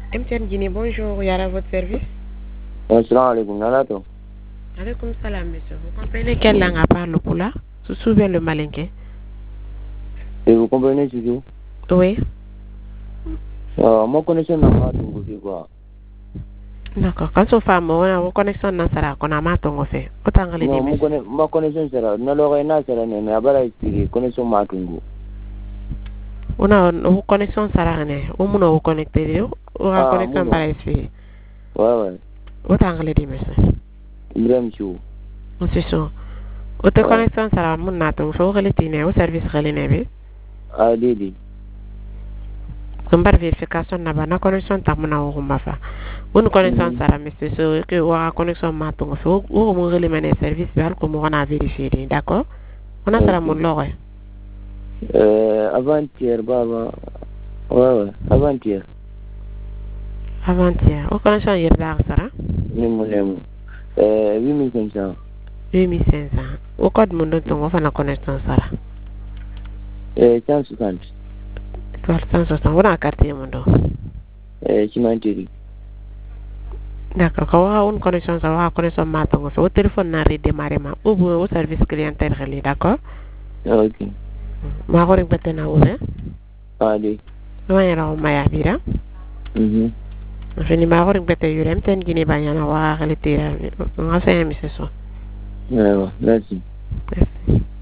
MTN Guinée, bonjour, Yara à votre service. Assalamu alaikum, Nalato. Alaikum salam, monsieur. Vous comprenez quelle langue parle pour là? Se souvient le malinqué? Et vous comprenez toujours? Oui. Mon connexion n'a pas de quoi. D'accord. Quand on fait mon connexion n'a pas qu'on a maton fait. Autant que les Non, ma connexion sera. N'alors n'a sera mais abala expliquer connexion matungu. On a une connexion sarane. On peut nous connecter. On a connexion par ici. Ouais. Autant que les monsieur. Ibrahim Chou. C'est ça. Autre connexion sera mon naton. Faut que les tine au service relève. Ah, Didi. Par vérification na bana connexion tamuna o mafa. Une connexion sara monsieur so que wa connexion maton so o mo relève mané service bien comme on a vérifié, d'accord? On a sara mon lore. Avant-hier, baba. Ouais, avant-hier. Avant-hier. O connexion hier dar sara? Nemu. 8500. 8500. O code mon don on fa na connexion sara. 160. 160. On a carte mon don. Chimantiri. D'accord. Quand on a une connexion ça va connexion maton so au téléphone na redémarrer ma ou au service clientèle relais, d'accord? Ok. Ma ko rek betena ou hein? Ah, di. Ouais, alors ma ya bira. Je n'ai pas encore été yurem ten Guinée banyana wa relité. On a fait un monsieur so. Ouais, merci. Merci.